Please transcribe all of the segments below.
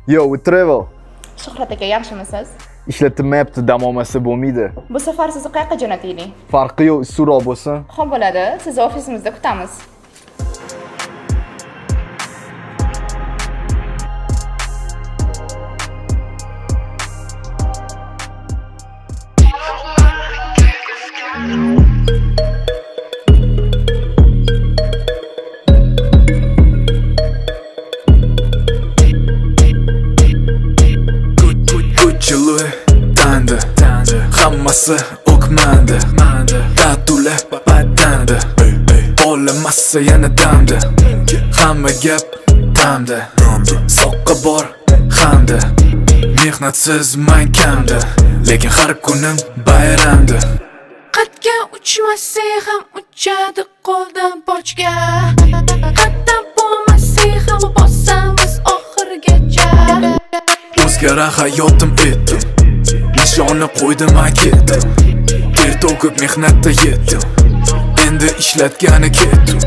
Yo, with Travel. Shuhrat aka, yaxshimisiz? Ishlatilmayapti, dam olmasa bo'lmaydi. Bu safar sizni qayerga jo'nataylik? Farqi yo'q, issiqroq bo'lsin. Xo'p bo'ladi, sizni ofisimizda kutamiz. Hammasi o'kmandi, tatula badanda. Bo'lamasa yana damda. Hamma gap tamda. Soqqa bor hamda. Mehnatsiz man kamda, lekin har kunim bayramda. Qatga uchmasa ham uchadi qo'ldan bochga. Qatdan bo'lmasa ham bosamiz oxirigacha. O'zgara hayotim etdim, nishonni qo'ydim ketdim. Ter to'kib mehnatda yetdim, endi ishlatgani ketdim.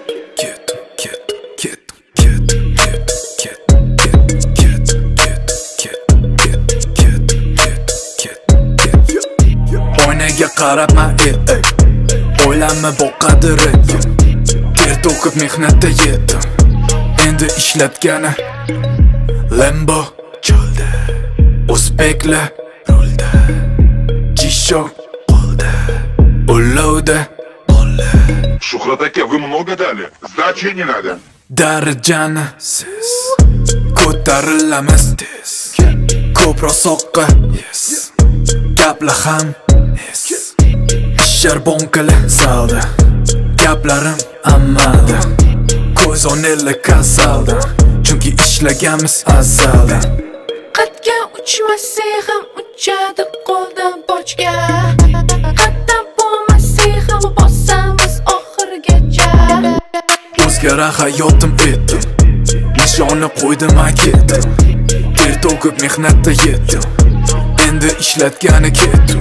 Oynaga qarab man etdim, o'ylanma bu qadri. Ter to'kib mehnatda yetdim, endi ishlatgani. Lambo cho'lda, o'zbeklar rulda, G-Shock qo'lda, ulovda qo'lda. Shuhrat aka, вы много дали? Сдачи не надо. Darajani siz ko'tarilamiz tez. Ko'proq soqqa yes, gaplar ham yes. Ishlar bonkali salda, gaplarim amalda. Ko'z o'nili kasalda, chunki ishlaganmiz azalda. Qatga uchmasa ham uchadi qo'ldan bochga. Qatdan bo'lmasa ham bosamiz oxirigacha. O'zgara hayotim etdim, nishonni qo'ydim ketdim. Ter to'kib mehnatda yetdim, endi ishlatgani ketdim.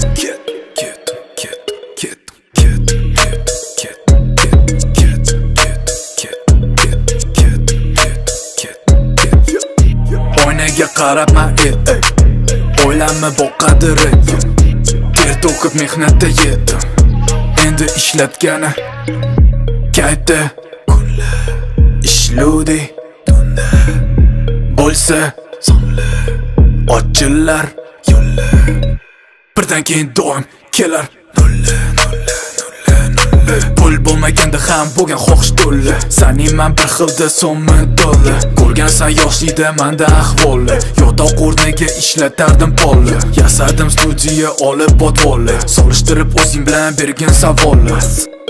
Oynaga qarab man etdim, o'ylanma bu qadri. Ter to'kib mehnatda yetdim, endi ishlatgani. Kaytda kunlar, ishludi tunda. Bo'lsa sonli, ochillar yo'llar. Birdan keyin doim kelar nulla. Pul bo'lmaganda ham bo'lgan xohish to'la. Saning man bir xilda so'mmi dollar. Ko'rgansan yoshlikda menda ahvoli. Yotoq o'rniga ishlatardim polni. Yasadim studiya olib botvolli. Solishtirib o'zing bilan bergin savolni.